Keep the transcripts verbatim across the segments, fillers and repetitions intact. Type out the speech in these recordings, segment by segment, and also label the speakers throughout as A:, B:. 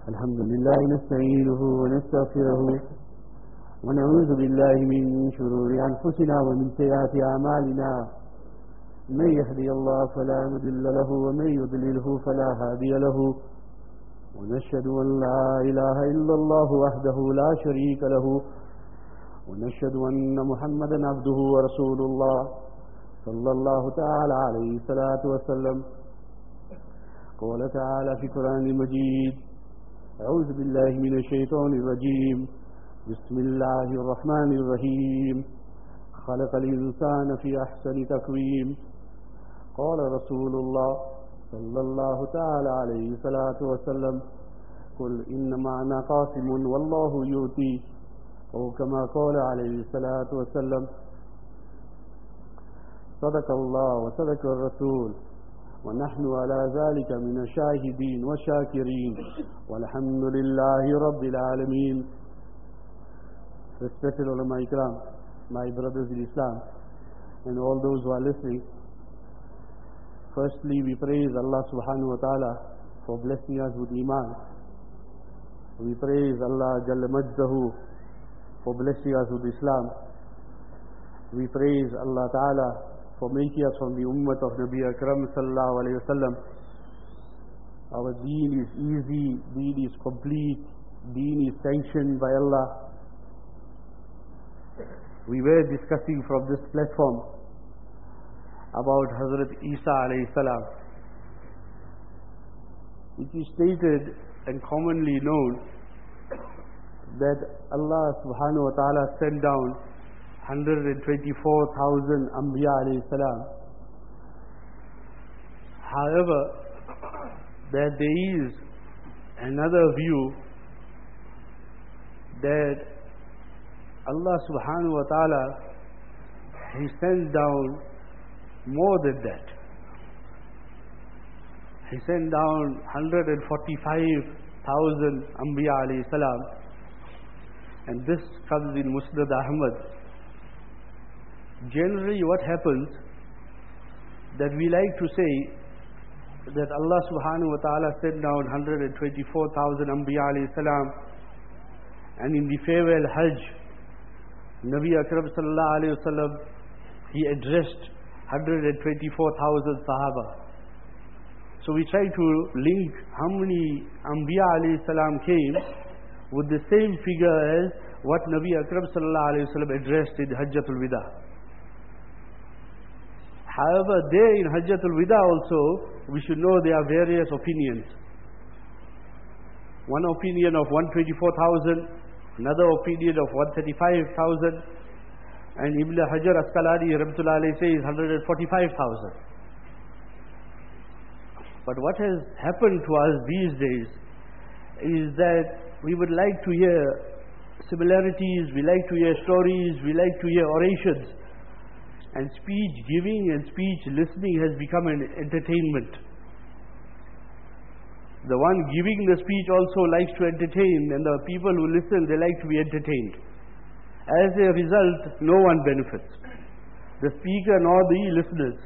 A: الحمد لله نستعينه ونستغفره ونعوذ بالله من شرور أنفسنا ومن سيئات أعمالنا من يهدي الله فلا مضل له ومن يضلله فلا هادي له ونشهد أن لا إله إلا الله وحده لا شريك له ونشهد أن محمدا عبده ورسول الله صلى الله تعالى عليه الصلاة والسلام. قال تعالى في القرآن المجيد: أعوذ بالله من الشيطان الرجيم، بسم الله الرحمن الرحيم. خلق الإنسان في أحسن تقويم. قال رسول الله صلى الله تعالى عليه الصلاة والسلام: قل إنما أنا قاسم والله يؤتي، أو كما قال عليه الصلاة والسلام. صدق الله وصدق الرسول، ونحن على ذلك من الشاهدين والشاكرين، والحمد لله رب العالمين. Respected ulama ikram, my brothers in Islam, and all those who are listening, firstly we praise Allah subhanahu wa ta'ala for blessing us with Iman. We praise Allah Jalla Majdahu for blessing us with Islam. We praise Allah Ta'ala for making us from the ummah of Nabi Akram sallallahu alayhi wa sallam. Our deen is easy, deen is complete, deen is sanctioned by Allah. We were discussing from this platform about Hazrat Isa alayhi salam. It is stated and commonly known that Allah subhanahu wa ta'ala sent down one hundred twenty-four thousand Anbiya alayhi salam. However, that there is another view that Allah subhanahu wa ta'ala, He sent down more than that. He sent down one hundred forty-five thousand Anbiya alayhi salam, and this comes in Musnad Ahmad. Generally what happens, that we like to say that Allah subhanahu wa ta'ala sent down one hundred twenty-four thousand Anbiya alayhi salam, and in the farewell Hajj, Nabi Akram sallallahu alayhi wa sallam, he addressed one hundred twenty-four thousand Sahaba. So we try to link how many Anbiya alayhi salam came with the same figure as what Nabi Akram sallallahu alayhi wa sallam addressed in Hajjatul Wida. However, there in Hajjatul Wida also, we should know there are various opinions. One opinion of one hundred twenty-four thousand, another opinion of one hundred thirty-five thousand, and Ibn Hajar Asqalani Rahmatullah alayhi says one hundred forty-five thousand. But what has happened to us these days is that we would like to hear similarities, we like to hear stories, we like to hear orations, and speech giving and speech listening has become an entertainment. The one giving the speech also likes to entertain, and the people who listen, they like to be entertained. As a result, no one benefits, the speaker nor the listeners.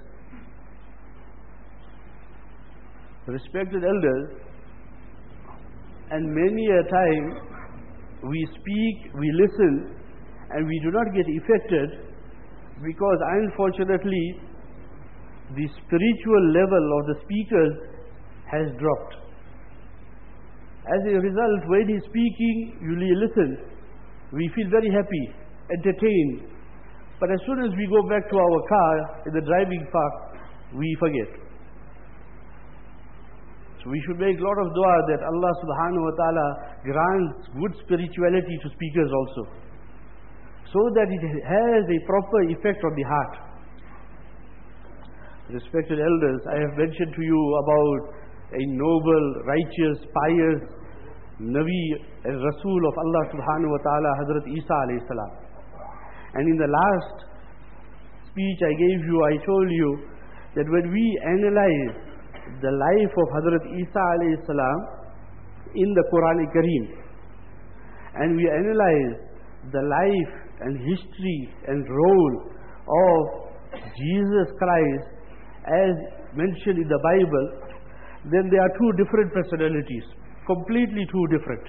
A: Respected elders, and many a time we speak, we listen, and we do not get affected because unfortunately the spiritual level of the speakers has dropped. As a result, when he's speaking, you listen, we feel very happy, entertained. But as soon as we go back to our car in the driving park, we forget. So we should make a lot of dua that Allah subhanahu wa ta'ala grants good spirituality to speakers also, so that it has a proper effect on the heart. Respected elders, I have mentioned to you about a noble, righteous, pious Nabi and Rasul of Allah subhanahu wa ta'ala, Hazrat Isa alayhi salam. And in the last speech I gave you, I told you that when we analyze the life of Hazrat Isa alayhi salam in the Quran Kareem, and we analyze the life and history and role of Jesus Christ as mentioned in the Bible, then there are two different personalities. completely two different.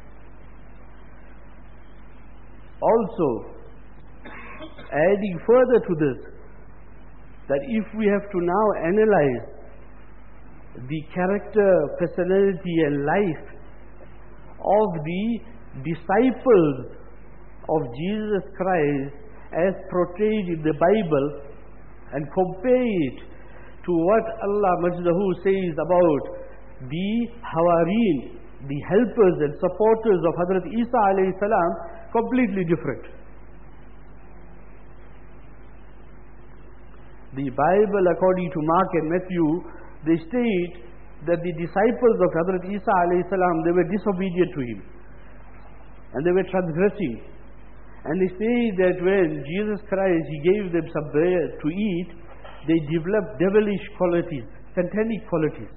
A: Also, adding further to this, that if we have to now analyze the character, personality and life of the disciples of Jesus Christ as portrayed in the Bible and compare it to what Allah Majdahu says about the Hawareen, the helpers and supporters of Hazrat Isa alayhi salam, completely different. The Bible, according to Mark and Matthew, they state that the disciples of Hazrat Isa alayhi salam, they were disobedient to him and they were transgressing. And they say that when Jesus Christ, He gave them some bread to eat, they developed devilish qualities, satanic qualities.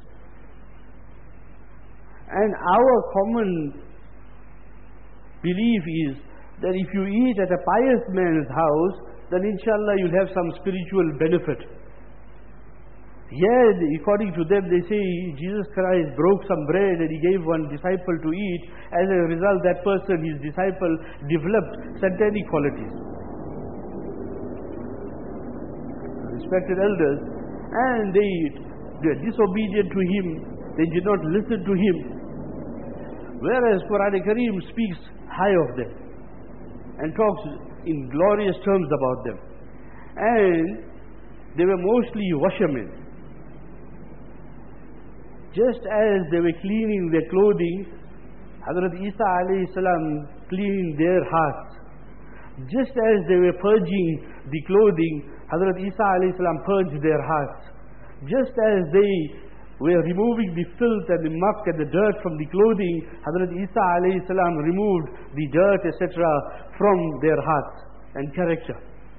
A: And our common belief is that if you eat at a pious man's house, then inshallah you'll have some spiritual benefit. Here, according to them, they say Jesus Christ broke some bread and He gave one disciple to eat. As a result, that person, his disciple, developed satanic qualities. Respected elders, and they were disobedient to Him, they did not listen to Him. Whereas Quran Kareem speaks high of them and talks in glorious terms about them. And they were mostly washermen. Just as they were cleaning their clothing, Hazrat Isa alayhi salam cleaned their hearts. Just as they were purging the clothing, Hazrat Isa alayhi salam purged their hearts. Just as they were removing the filth and the muck and the dirt from the clothing, Hazrat Isa alayhi salam removed the dirt, et cetera from their hearts and character.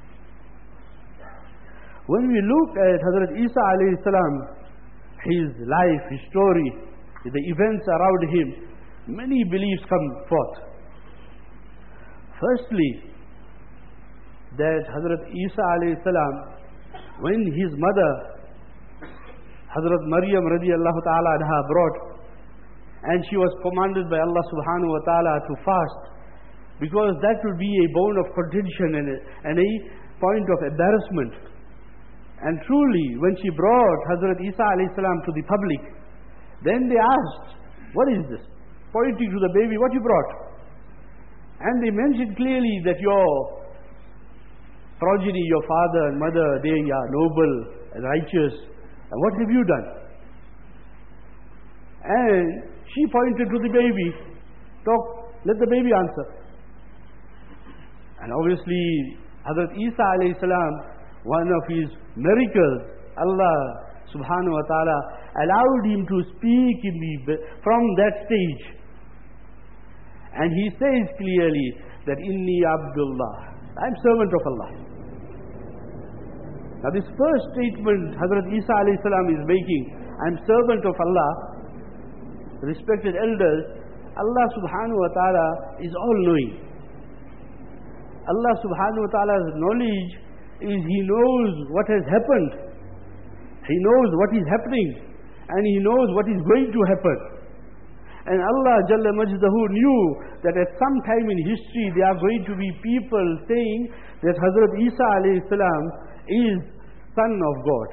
A: When we look at Hazrat Isa alayhi salam, his life, his story, the events around him, many beliefs come forth. Firstly, that Hazrat Isa alayhi salam, when his mother, Hazrat Maryam radiallahu ta'ala anha, brought, and she was commanded by Allah subhanahu wa ta'ala to fast, because that would be a bone of contention and a, and a point of embarrassment. And truly, when she brought Hazrat Isa alayhi salam to the public, then they asked, what is this? Pointing to the baby, what you brought? And they mentioned clearly that your progeny, your father and mother, they are noble and righteous. And what have you done? And she pointed to the baby. Talk, let the baby answer. And obviously, Hazrat Isa alayhi salam, one of his miracles, Allah subhanahu wa ta'ala allowed him to speak in the, from that stage. And he says clearly that, Inni Abdullah, I am servant of Allah. Now this first statement Hazrat Isa alayhi salam is making, I am servant of Allah, respected elders, Allah subhanahu wa ta'ala is all knowing. Allah subhanahu wa ta'ala's knowledge is He knows what has happened. He knows what is happening. And He knows what is going to happen. And Allah Jalla Majdahu knew that at some time in history there are going to be people saying that Hazrat Isa alayhi salam is son of God.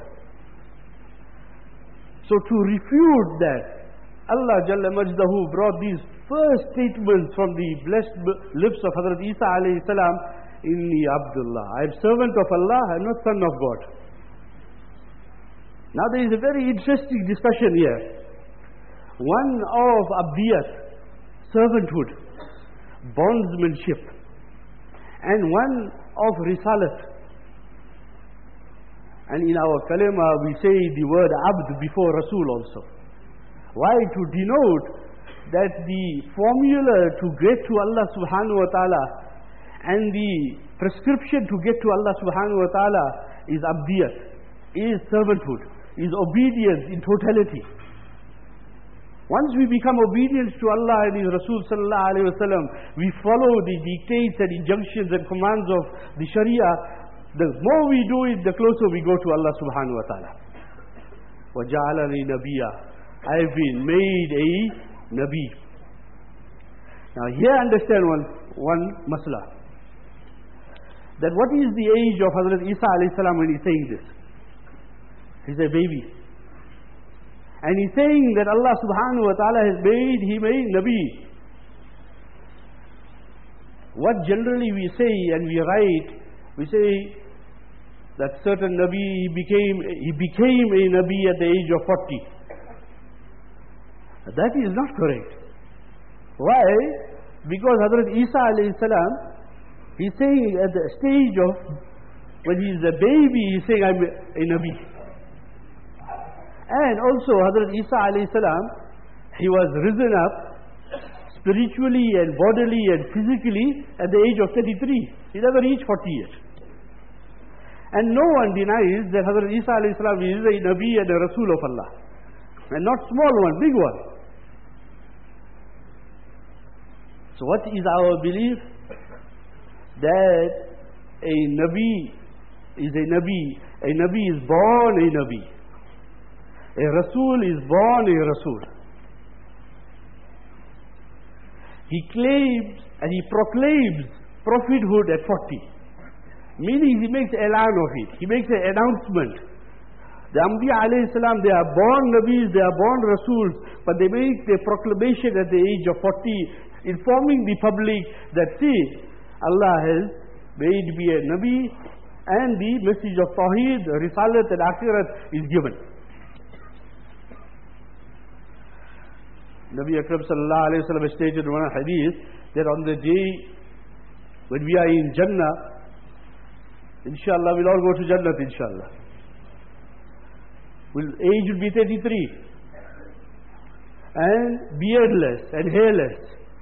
A: So to refute that, Allah Jalla Majdahu brought these first statements from the blessed lips of Hazrat Isa alayhi salam, Inni Abdullah, I am servant of Allah, I am not son of God. Now there is a very interesting discussion here. One of Abdiyat, servanthood, bondsmanship, and one of Risalat. And in our kalima we say the word Abd before Rasul also. Why? To denote that the formula to get to Allah subhanahu wa ta'ala and the prescription to get to Allah subhanahu wa ta'ala is abdiyat, is servanthood, is obedience in totality. Once we become obedient to Allah and His Rasul sallallahu alayhi wa sallam, we follow the dictates and injunctions and commands of the Sharia, the more we do it, the closer we go to Allah subhanahu wa ta'ala. وَجَعَلَنِي نَبِيًّا, I have been made a Nabi. Now here understand one, one masla. That what is the age of Hazrat Isa alayhi salam when he's saying this? He's a baby. And he's saying that Allah subhanahu wa ta'ala has made him a Nabi. What generally we say and we write, we say that certain Nabi he became, he became a Nabi at the age of forty. That is not correct. Why? Because Hazrat Isa alayhi salam, he's saying at the stage of, when he's a baby, he's saying, I'm a Nabi. And also Hazrat Isa alayhi salam, he was risen up spiritually and bodily and physically at the age of thirty-three. He never reached forty yet. And no one denies that Hazrat Isa alayhi salam is a Nabi and a Rasul of Allah. And not small one, big one. So what is our belief? That a Nabi is a Nabi. A Nabi is born a Nabi. A Rasul is born a Rasul. He claims and he proclaims prophethood at forty. Meaning he makes elan of it. He makes an announcement. The Anbiya alayhi salam, they are born Nabis, they are born Rasuls, but they make their proclamation at the age of forty, informing the public that, see, Allah has made me a Nabi and the message of Tawheed, Risalat and Akhirat is given. Nabi Akram sallallahu alayhi wa sallam stated in one hadith that on the day when we are in Jannah, inshallah we'll all go to Jannah, inshallah. Will age will be thirty-three and beardless and hairless.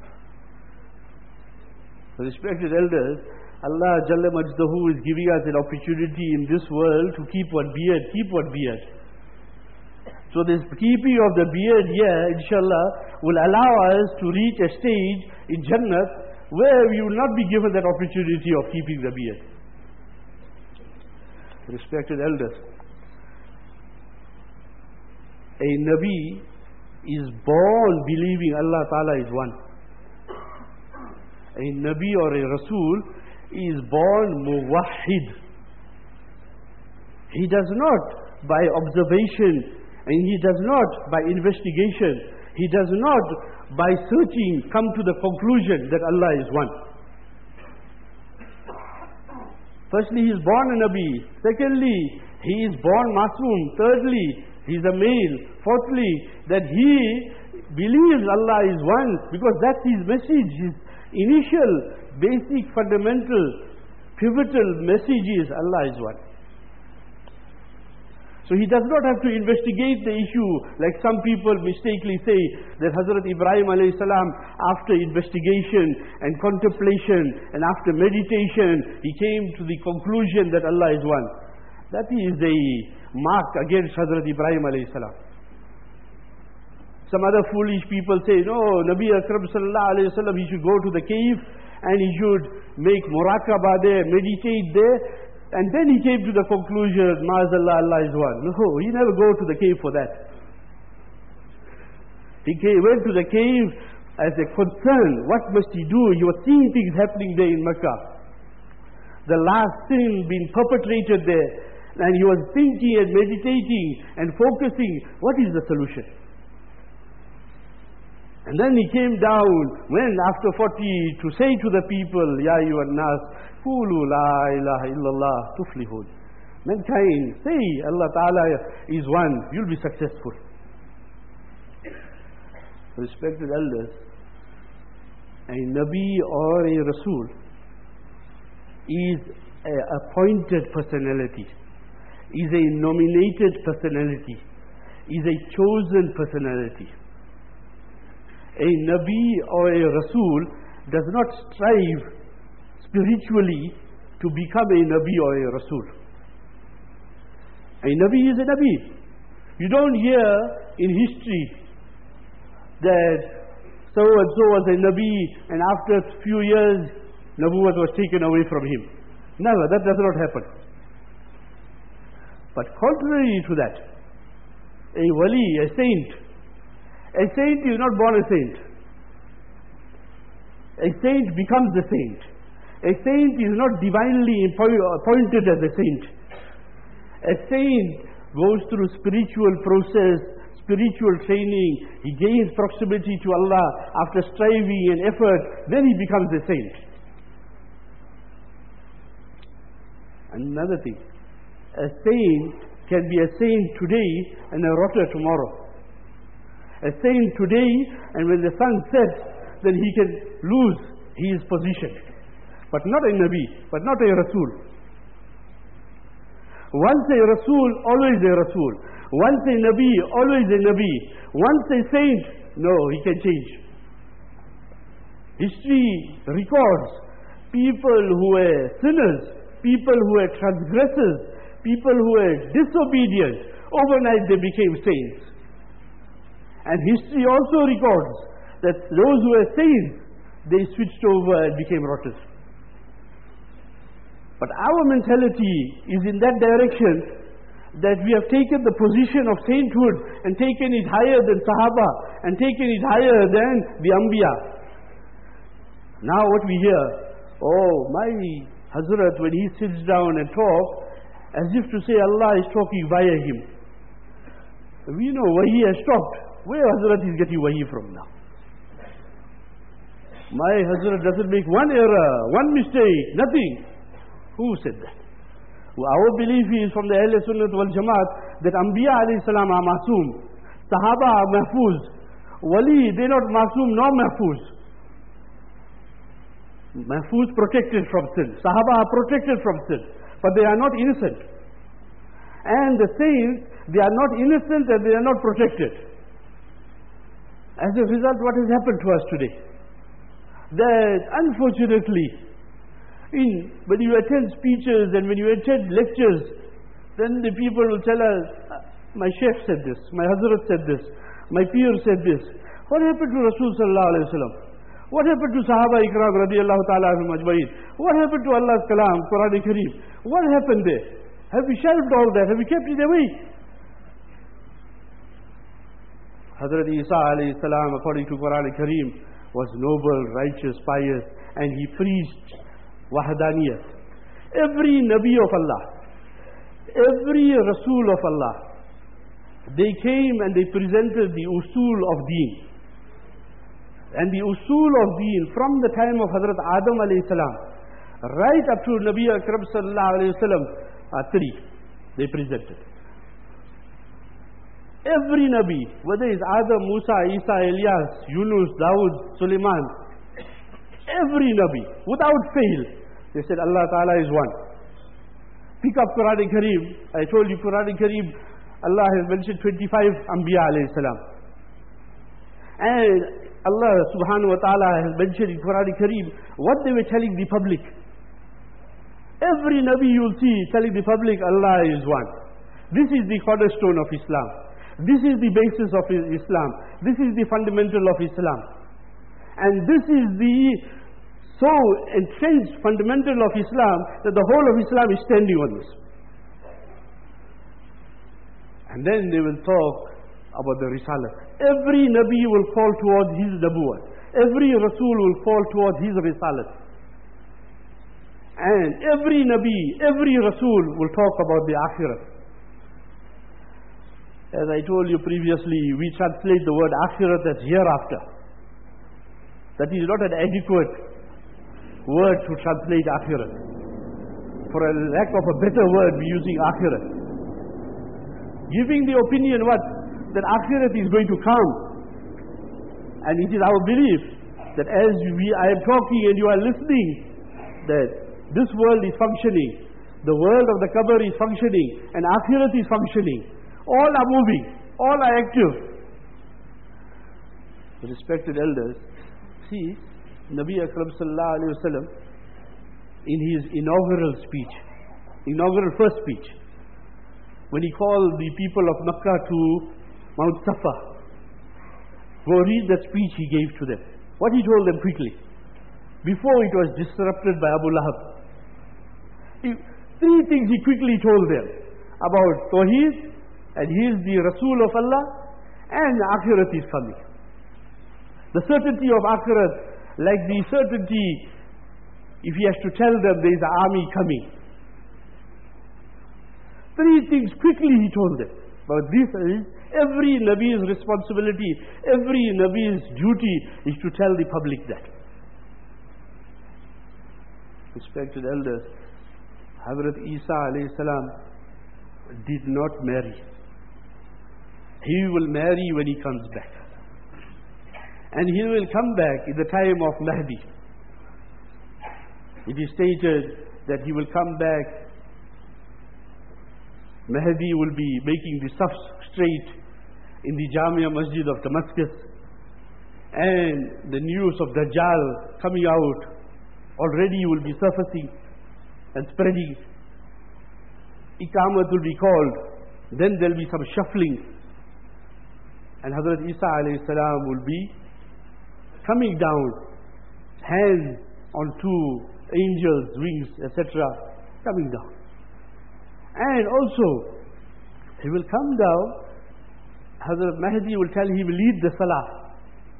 A: Respected elders, Allah Jalla Majdahu is giving us an opportunity in this world to keep one beard, keep one beard. So this keeping of the beard here, inshallah, will allow us to reach a stage in Jannah where we will not be given that opportunity of keeping the beard. Respected elders, a Nabi is born believing Allah Ta'ala is one. A Nabi or a Rasul is born muwahhid. He does not by observation, and he does not by investigation, he does not by searching come to the conclusion that Allah is one. Firstly, he is born a Nabi. Secondly, he is born Masoom. Thirdly, he is a male. Fourthly, that he believes Allah is one, because that's his message. His initial, basic, fundamental, pivotal message is Allah is one. So he does not have to investigate the issue like some people mistakenly say that Hazrat Ibrahim alayhi salam, after investigation and contemplation and after meditation, he came to the conclusion that Allah is one. That is a mark against Hazrat Ibrahim alayhi salam. Some other foolish people say, no, Nabi Akram sallallahu alayhi wa sallam, he should go to the cave and he should make muraqabah there, meditate there. And then he came to the conclusion, Ma'azallah, Allah is one. No, he never go to the cave for that. He came, went to the cave as a concern. What must he do? He was seeing things happening there in Mecca. The last sin being perpetrated there. And he was thinking and meditating and focusing. What is the solution? And then he came down, when after forty, to say to the people, Ya ayyuhan nas, Qulu la ilaha illallah tuflihun. Mankind, say Allah Ta'ala is one, you'll be successful. Respected elders, a Nabi or a Rasul is an appointed personality, is a nominated personality, is a chosen personality. A Nabi or a Rasul does not strive spiritually to become a Nabi or a Rasul. A Nabi is a Nabi. You don't hear in history that so and so was a Nabi and after a few years Nabuwwat was taken away from him. Never, that does not happen. But contrary to that, a wali, a saint, A saint is not born a saint. A saint becomes a saint. A saint is not divinely appointed as a saint. A saint goes through spiritual process, spiritual training. He gains proximity to Allah after striving and effort. Then he becomes a saint. Another thing, a saint can be a saint today and a rotter tomorrow. A saint today, and when the sun sets, then he can lose his position. But not a Nabi, but not a Rasul. Once a Rasul, always a Rasul. Once a Nabi, always a Nabi. Once a saint, no, he can change. History records people who were sinners, people who were transgressors, people who were disobedient. Overnight they became saints. And history also records that those who were saints, they switched over and became rotters. But our mentality is in that direction, that we have taken the position of sainthood and taken it higher than Sahaba and taken it higher than the Anbiya. Now what we hear, oh, my Hazrat, when he sits down and talks, as if to say Allah is talking via him. We know Wahi has stopped. Where Hazrat is getting Wahi from now? My Hazrat doesn't make one error, one mistake, nothing. Who said that? Well, our belief is from the Ahl Sunnat wal Jamaat that Anbiya alayhi salam are masoom, Sahaba are mahfuz, Wali, they not masoom nor mahfuz. Mahfuz protected from sin, Sahaba are protected from sin, but they are not innocent. And the saints, they are not innocent and they are not protected. As a result, what has happened to us today? That unfortunately, in, when you attend speeches and when you attend lectures, then the people will tell us, my Sheikh said this, my Hazrat said this, my Peer said this. What happened to Rasul sallallahu alayhi wa sallam? What happened to Sahaba Ikram radiyallahu ta'ala anhum ajma'in? What happened to Allah's Kalam, Quran Kareem? What happened there? Have we shelved all that? Have we kept it away? Hazrat Isa alayhi salam, according to Quran Kareem, was noble, righteous, pious, and he preached Wahdaniyat. Every Nabi of Allah, every Rasul of Allah, they came and they presented the usul of deen. And the usul of deen from the time of Hazrat Adam alayhi salam right up to Nabi Akram sallallahu alayhi wa sallam are three. They presented. Every Nabi, whether it's Adam, Musa, Isa, Elias, Yunus, Dawood, Suleiman, every Nabi, without fail, they said Allah Ta'ala is one. Pick up Quran Kareem. I told you Quran Kareem, Allah has mentioned twenty-five Anbiya alayhi salam. And Allah Subhanahu wa Ta'ala has mentioned in Quran Kareem what they were telling the public. Every Nabi you will see telling the public Allah is one. This is the cornerstone of Islam. This is the basis of Islam. This is the fundamental of Islam. And this is the so entrenched fundamental of Islam that the whole of Islam is standing on this. And then they will talk about the Risalah. Every Nabi will call towards his Nabuwah. Every Rasul will call towards his Risalah. And every Nabi, every Rasul will talk about the Akhirah. As I told you previously, we translate the word Akhirat as hereafter. That is not an adequate word to translate Akhirat. For a lack of a better word, we're using Akhirat. Giving the opinion what? That Akhirat is going to come. And it is our belief that as we, I am talking and you are listening, that this world is functioning, the world of the Qabr is functioning, and Akhirat is functioning. All are moving, all are active. Respected elders, see, Nabi Akram sallallahu alayhi wa sallam, in his inaugural speech, inaugural first speech, when he called the people of Makkah to Mount Safa, go read that speech he gave to them. What he told them quickly, before it was disrupted by Abu Lahab. He, three things he quickly told them about Tawheed, and he is the Rasul of Allah, and Akhirat is coming. The certainty of akhirat, like the certainty if he has to tell them there is an army coming. Three things quickly he told them. But this is every Nabi's responsibility, every Nabi's duty is to tell the public that. Respected elders, Hazrat Isa alayhi salam did not marry. He will marry when he comes back. And he will come back in the time of Mahdi. It is stated that he will come back. Mahdi will be making the saf straight in the Jamia Masjid of Damascus. And the news of Dajjal coming out already will be surfacing and spreading. Iqamat will be called. Then there will be some shuffling. And Hazrat Isa alayhi salam will be coming down, hands on two angels' wings, et cetera, coming down. And also, he will come down, Hazrat Mahdi will tell him, lead the salah.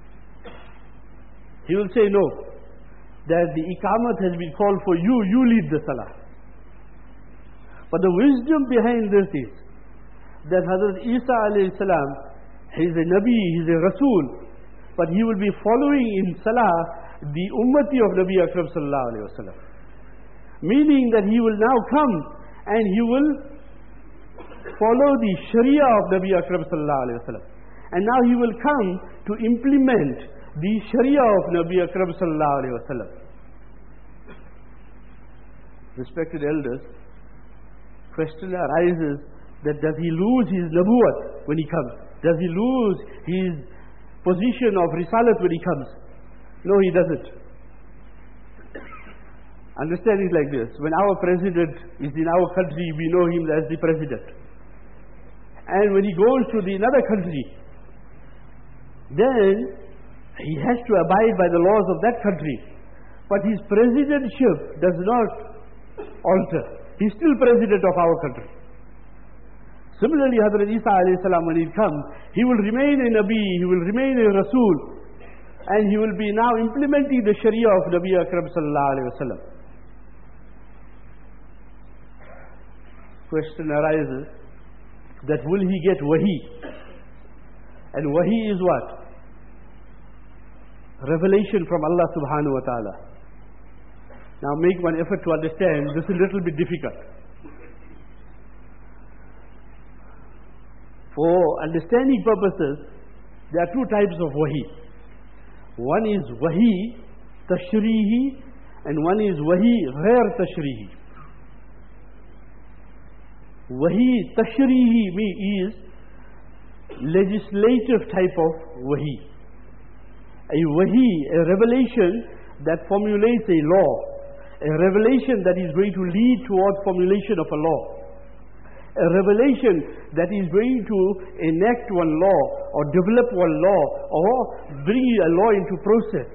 A: He will say, no, that the iqamat has been called for you, you lead the salah. But the wisdom behind this is that Hazrat Isa alayhi salam, he is a Nabi, he is a Rasul, but he will be following in salah the ummati of Nabi Akram sallallahu alayhi wa sallam. Meaning that he will now come and he will follow the Sharia of Nabi Akram sallallahu alayhi wa sallam. And now he will come to implement the Sharia of Nabi Akram sallallahu alayhi wa sallam. Respected elders, question arises that does he lose his nabuwat when he comes? Does he lose his position of risalat when he comes? No, he doesn't. Understand it like this. When our president is in our country, we know him as the president. And when he goes to the another country, then he has to abide by the laws of that country. But his presidentship does not alter. He's still president of our country. Similarly, Hazrat Isa alayhi salam, when he comes, he will remain a Nabi, he will remain a Rasul, and he will be now implementing the Sharia of Nabi Akram sallallahu alayhi wa sallam. Question arises that will he get wahi? And wahi is what? Revelation from Allah subhanahu wa ta'ala. Now make one effort to understand, this is a little bit difficult. For understanding purposes, there are two types of wahi. One is wahi tashrihi and one is wahi ghair tashrihi. Wahi tashrihi is legislative type of wahi. A wahi, a revelation that formulates a law, a revelation that is going to lead towards formulation of a law. A revelation that is going to enact one law or develop one law or bring a law into process.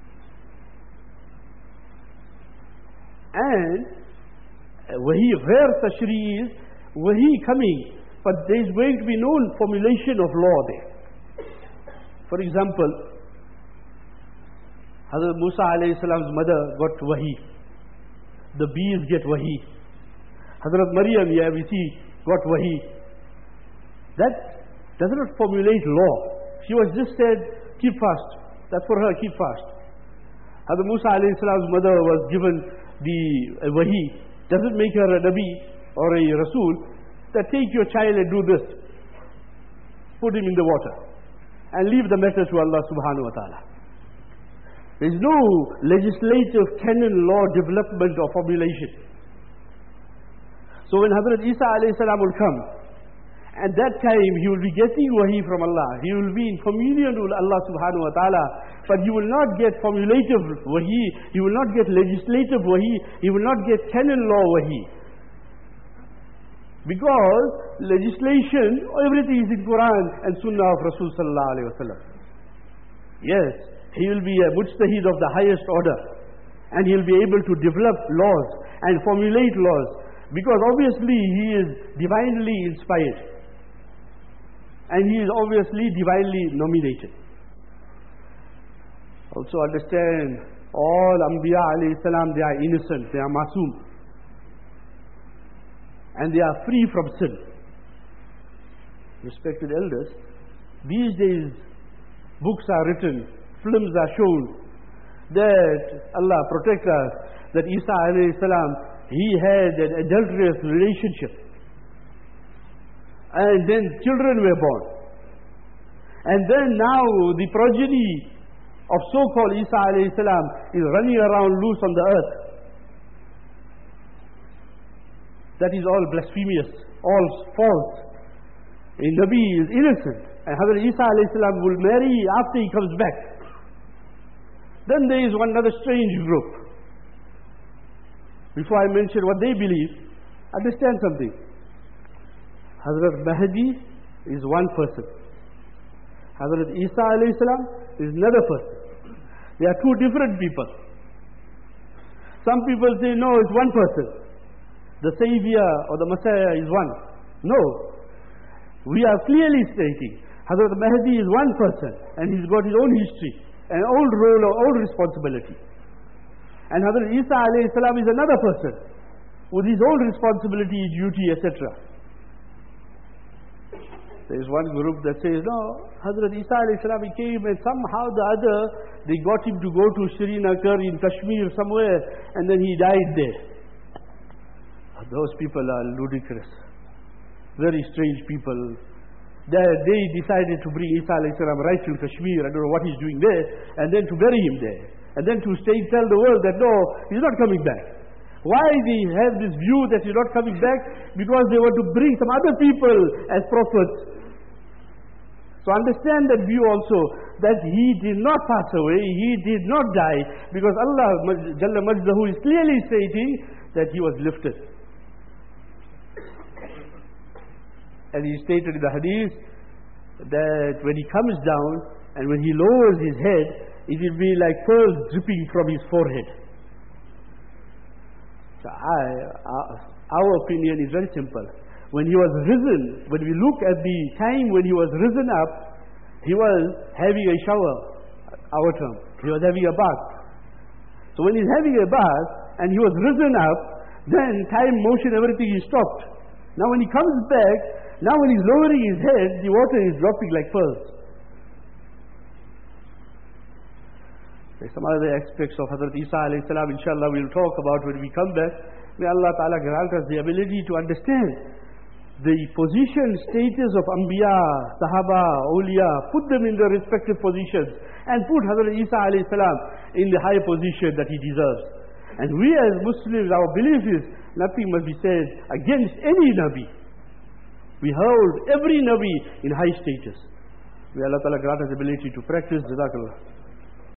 A: And wahi ghair tashri is wahi coming, but there is going to be no formulation of law there. For example, Hazrat Musa alayhi salam's mother got wahi. The bees get wahi. Hazrat Maryam, yeah, we see, got wahi. That does not formulate law. She was just said, keep fast. That's for her, keep fast. Hazrat Musa alayhi salam's mother was given the uh, wahi. Doesn't make her a Nabi or a Rasul. That take your child and do this. Put him in the water. And leave the matter to Allah subhanahu wa ta'ala. There is no legislative canon law development or formulation. So when Hazrat Isa alayhi salam will come, at that time he will be getting wahi from Allah. He will be in communion with Allah subhanahu wa ta'ala. But he will not get formulative wahi. He will not get legislative wahi. He will not get canon law wahi. Because legislation, everything is in Quran and Sunnah of Rasul sallallahu alayhi wa sallam. Yes, he will be a mujtahid of the highest order. And he will be able to develop laws and formulate laws. Because obviously he is divinely inspired. And he is obviously divinely nominated. Also understand, all Anbiya alayhi salam, they are innocent, they are masoom. And they are free from sin. Respected elders, these days books are written, films are shown, that Allah protect us, that Isa alayhi salam, he had an adulterous relationship. And then children were born. And then now the progeny of so-called Isa alayhi salam is running around loose on the earth. That is all blasphemous, all false. A Nabi is innocent, and Hazrat Isa alayhi salam will marry after he comes back. Then there is one other strange group. Before I mention what they believe, understand something. Hazrat Mahdi is one person. Hazrat Isa alayhi salam is another person. They are two different people. Some people say, no, it's one person. The Savior or the Messiah is one. No. We are clearly stating, Hazrat Mahdi is one person, and he's got his own history, an own role or own responsibility. And Hazrat Isa alayhi salam is another person, with his own responsibility, duty, et cetera. There is one group that says, no, Hazrat Isa alayhi salam, he came and somehow the other, they got him to go to Srinagar in Kashmir somewhere, and then he died there. Those people are ludicrous. Very strange people. They, they decided to bring Isa alayhi salam right to Kashmir, I don't know what he's doing there, and then to bury him there. And then to stay, tell the world that no, he's not coming back. Why they have this view that he's not coming back? Because they want to bring some other people as prophets. So understand that view also, that he did not pass away, he did not die, because Allah Jalla Majdahu is clearly stating that he was lifted. And he stated in the hadith that when he comes down and when he lowers his head, it will be like pearls dripping from his forehead. So I, our, our opinion is very simple. When he was risen, when we look at the time when he was risen up, he was having a shower, our term. He was having a bath. So when he's having a bath and he was risen up, then time, motion, everything is stopped. Now when he comes back, now when he's lowering his head, the water is dropping like pearls. There's some other aspects of Hazrat Isa alayhi salam, inshallah we'll talk about when we come back. May Allah Ta'ala grant us the ability to understand the position, status of Anbiya, Sahaba, Awliya, put them in their respective positions, and put Hazrat Isa alayhi salam in the high position that he deserves. And we as Muslims, our belief is, nothing must be said against any Nabi. We hold every Nabi in high status. May Allah Ta'ala grant us the ability to practice. Jazakallah.